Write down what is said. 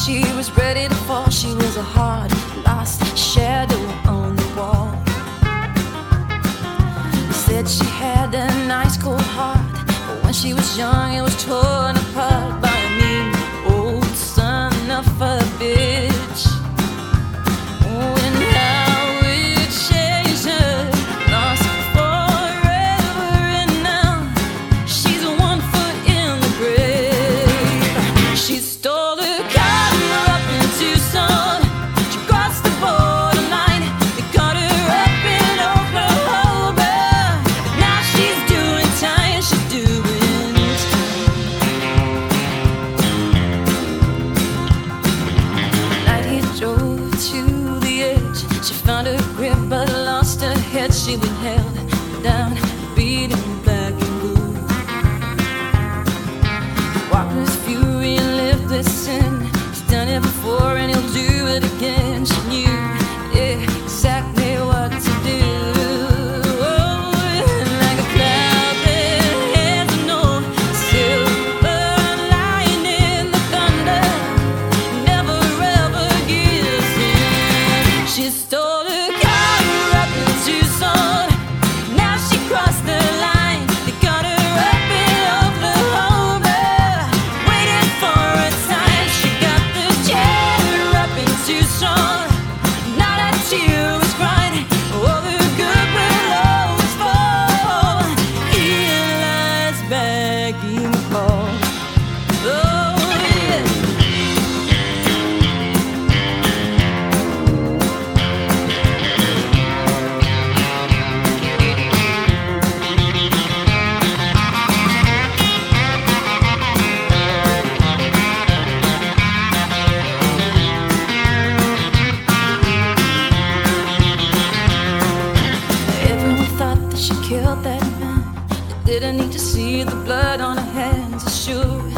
she was ready to fall. She was a hard, lost shadow on the wall. They said she had a nice cold heart, but when she was young it was torn apart by a mean old son of a bitch. Oh, and how it changed her, lost forever, and now she's 1 foot in the grave. She stole the car up in Tucson. She crossed the borderline. They caught her up in Oklahoma. Now she's doing time. She's doing time. Night he drove to the edge. She found her grip but lost her head. She was held down, beaten black and blue. Walked with fury and lived with sin. He's done it before and he'll do it again. She knew exactly what to do. Oh, and like a cloud that has no silver lining in the thunder, never ever gives in. She stole a car up in Tucson. Now she crossed the line. They got her up in Oklahoma, waiting for a time. She got the chair up in Tucson. Not a tear was cried. Oh, the good will always fall. He lies begging for. Oh, yeah. Everyone thought that she killed that man. They didn't need to see the blood on her hands. Sure,